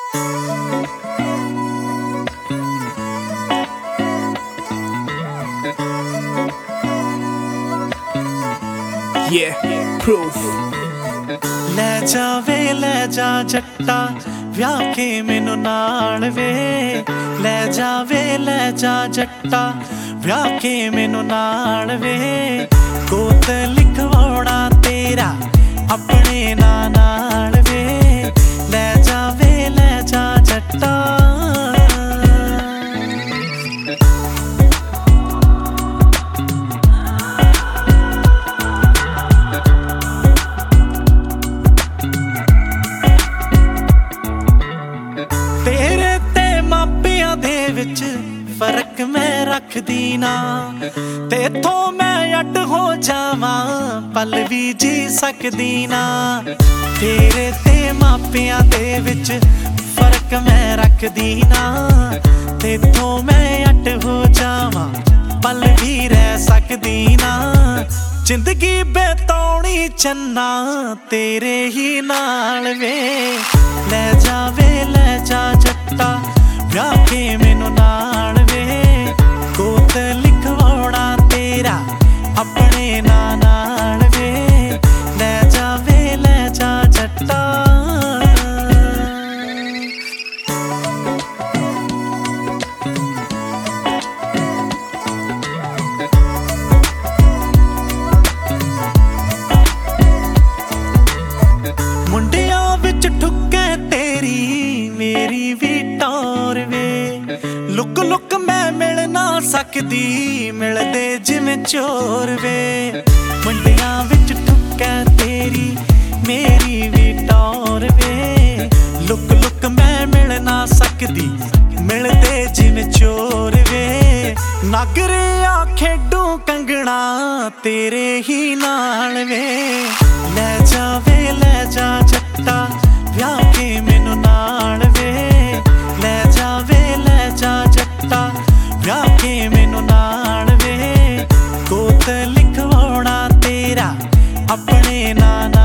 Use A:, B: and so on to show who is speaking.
A: Yeah, proof.
B: ਲੈ ਜਾਵੇ ਲੈ ਜਾ ਜੱਟਾ ਵਿਆਹ ਕੇ ਮੈਨੂੰ ਨਾਲ ਵੇ। ਲੈ ਜਾਵੇ ਲੈ ਜਾ ਜੱਟਾ ਵਿਆਹ ਕੇ ਮੈਨੂੰ ਨਾਲ ਵੇ। ਗੋਤ ਲਿਖਵਾਉਣਾ ਤੇਰਾ ਆਪਣੇ ਨਾਂ ਨਾਲ ਵੇ। ਲੈ ਜਾਵੇ ਲੈ ਜਾ ਜੱਟਾ। ਤੇਰੇ ਤੇ ਮਾਪਿਆਂ ਦੇ ਵਿੱਚ ਫਰਕ ਮੈਂ ਰੱਖਦੀ ਨਾ। ਤੇਥੋਂ ਮੈਂ ਅੱਡ ਹੋ ਜਾਵਾਂ ਪਲ ਵੀ ਜੀ ਸਕਦੀ ਨਾ। ਤੇਰੇ ਤੇ ਮਾਪਿਆਂ ਦੇ ਵਿੱਚ ਫਰਕ ਮੈਂ ਰੱਖਦੀ ਨਾ। ਤੇਥੋਂ ਮੈਂ ਅੱਡ ਹੋ ਜਾਵਾਂ ਪਲ ਵੀ ਰਹਿ ਸਕਦੀ ਨਾ। ਜ਼ਿੰਦਗੀ ਬਿਤਾਉਣੀ ਚੰਨਾ ਤੇਰੇ ਹੀ ਨਾਲ ਵੇ। ਲੈ ਜਾਵੇ ਲੈ ਜਾ ਜੱਟਾ ਵਿਆਹ ਕੇ ਮੈਨੂੰ ਨਾਲ ਵੇ। ਗੋਤ ਲਿਖਵਾਉਣਾ ਤੇਰਾ ਆਪਣੇ ਨਾਂ ਨਾਲ ਵੇ। ਲੈ ਜਾਵੇ ਲੈ ਜਾ ਜੱਟਾ। ਮੁੰਡਿਆਂ ਵਿੱਚ ਠੁੱਕੇ ਤੇਰੀ ਮੇਰੀ ਵੀ ਟੌਰ ਵੇ। ਲੁੱਕ ਲੁੱਕ ਮੈਂ ਮਿਲ ਨਾ ਸਕਦੀ ਮਿਲਦੇ ਜਿਵੇਂ ਚੋਰ ਵੇ। ਮੁੰਡਿਆਂ ਵਿੱਚ ਠੁੱਕੇ ਤੇਰੀ ਮੇਰੀ ਵੀ ਟੌਰ ਵੇ। ਲੁੱਕ ਲੁੱਕ ਮੈਂ ਮਿਲ ਨਾ ਸਕਦੀ ਮਿਲਦੇ ਜਿਵੇਂ ਚੋਰ ਵੇ। ਨਾਗਰਿਆ ਖੇਡੂ ਕੰਗਣਾ ਤੇਰੇ ਹੀ ਨਾਲ ਵੇ। ਲੈ ਜਾਵੇ ਲੈ ਜਾ ਜੱਟਾ ਵਿਆਹ ਕੇ ਮੈਨੂੰ ਨਾਲ ਵੇ। ਲੈ ਜਾਵੇ ਲੈ ਜਾ ਜੱਟਾ ਵਿਆਹ ਕੇ ਮੈਨੂੰ ਨਾਲ ਵੇ। ਗੋਤ ਲਿਖਵਾਉਣਾ ਤੇਰਾ ਆਪਣੇ ਨਾਂ